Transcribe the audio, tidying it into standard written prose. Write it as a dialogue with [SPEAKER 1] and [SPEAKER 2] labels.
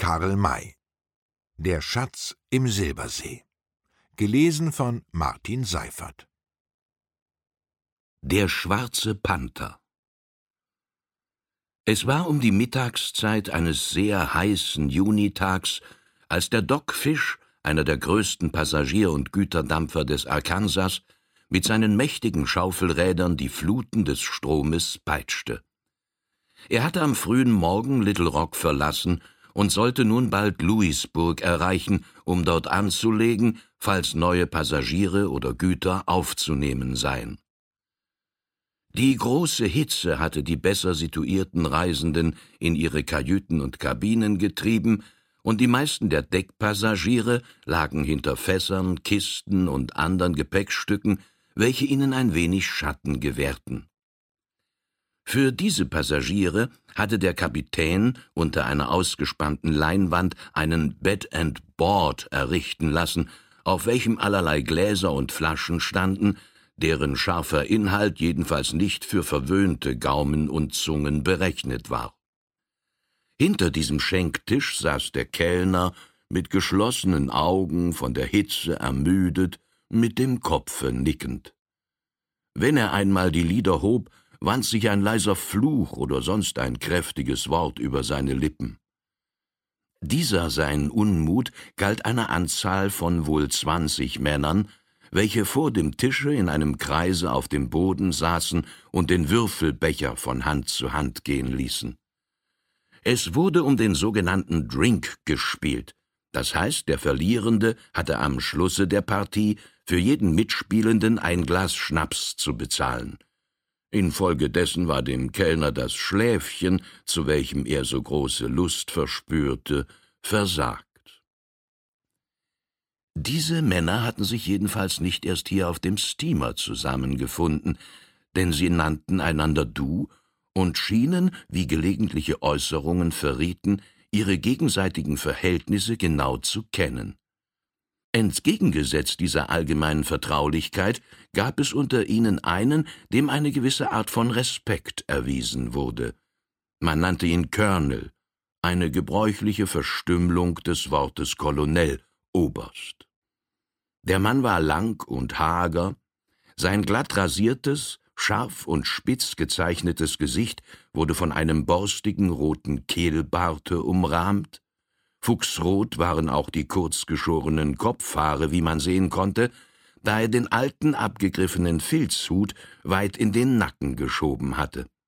[SPEAKER 1] Karl May. Der Schatz im Silbersee. Gelesen von Martin Seifert.
[SPEAKER 2] Der schwarze Panther. Es war um die Mittagszeit eines sehr heißen Junitags, als der Dogfish, einer der größten Passagier- und Güterdampfer des Arkansas, mit seinen mächtigen Schaufelrädern die Fluten des Stromes peitschte. Er hatte am frühen Morgen Little Rock verlassen und sollte nun bald Louisburg erreichen, um dort anzulegen, falls neue Passagiere oder Güter aufzunehmen seien. Die große Hitze hatte die besser situierten Reisenden in ihre Kajüten und Kabinen getrieben, und die meisten der Deckpassagiere lagen hinter Fässern, Kisten und anderen Gepäckstücken, welche ihnen ein wenig Schatten gewährten. Für diese Passagiere hatte der Kapitän unter einer ausgespannten Leinwand einen Bed and Board errichten lassen, auf welchem allerlei Gläser und Flaschen standen, deren scharfer Inhalt jedenfalls nicht für verwöhnte Gaumen und Zungen berechnet war. Hinter diesem Schenktisch saß der Kellner, mit geschlossenen Augen, von der Hitze ermüdet, mit dem Kopfe nickend. Wenn er einmal die Lider hob, wand sich ein leiser Fluch oder sonst ein kräftiges Wort über seine Lippen. Dieser sein Unmut galt einer Anzahl von wohl 20 Männern, welche vor dem Tische in einem Kreise auf dem Boden saßen und den Würfelbecher von Hand zu Hand gehen ließen. Es wurde um den sogenannten Drink gespielt, das heißt, der Verlierende hatte am Schlusse der Partie für jeden Mitspielenden ein Glas Schnaps zu bezahlen. Infolgedessen war dem Kellner das Schläfchen, zu welchem er so große Lust verspürte, versagt. Diese Männer hatten sich jedenfalls nicht erst hier auf dem Steamer zusammengefunden, denn sie nannten einander Du und schienen, wie gelegentliche Äußerungen verrieten, ihre gegenseitigen Verhältnisse genau zu kennen. Entgegengesetzt dieser allgemeinen Vertraulichkeit gab es unter ihnen einen, dem eine gewisse Art von Respekt erwiesen wurde. Man nannte ihn Colonel, eine gebräuchliche Verstümmelung des Wortes Colonel, Oberst. Der Mann war lang und hager, sein glatt rasiertes, scharf und spitz gezeichnetes Gesicht wurde von einem borstigen roten Kehlbarte umrahmt. Fuchsrot waren auch die kurzgeschorenen Kopfhaare, wie man sehen konnte, da er den alten, abgegriffenen Filzhut weit in den Nacken geschoben hatte.